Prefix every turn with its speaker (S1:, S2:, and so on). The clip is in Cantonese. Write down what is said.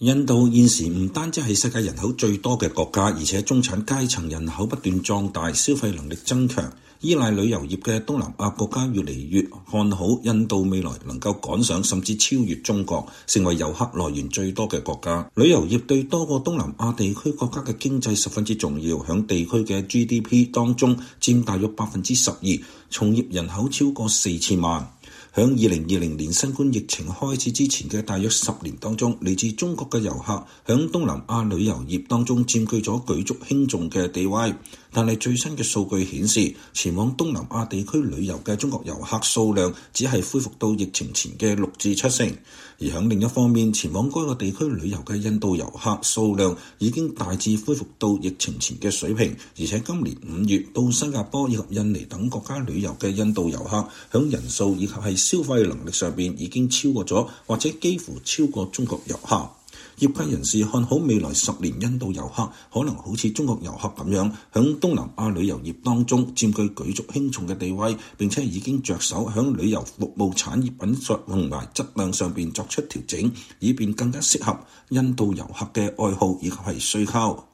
S1: 印度現時唔單止係世界人口最多嘅國家，而且中產階層人口不斷壯大，消費能力增強。依賴旅遊業嘅東南亞國家越嚟越看好印度未來能夠趕上甚至超越中國，成為遊客來源最多嘅國家。旅遊業對多個東南亞地區國家嘅經濟十分之重要，響地區嘅 GDP 當中佔大約12%，從業人口超過4000萬。響2020年新冠疫情開始之前嘅大約10年當中，嚟自中國嘅遊客響東南亞旅遊業當中佔據咗舉足輕重嘅地位。但係最新嘅數據顯示，前往東南亞地區旅遊嘅中國遊客數量只係恢復到疫情前嘅6至7成。而響另一方面，前往該個地區旅遊嘅印度遊客數量已經大致恢復到疫情前嘅水平，而且今年5月到新加坡以及印尼等國家旅遊嘅印度遊客響人數以及係消費能力上邊已經超過咗或者幾乎超過中國遊客。業界人士看好未來10年印度遊客可能好似中國遊客咁樣，響東南亞旅遊業當中佔據舉足輕重嘅地位，並且已經着手響旅遊服務產業品質同埋質量上邊作出調整，以便更加適合印度遊客嘅愛好以及係需求。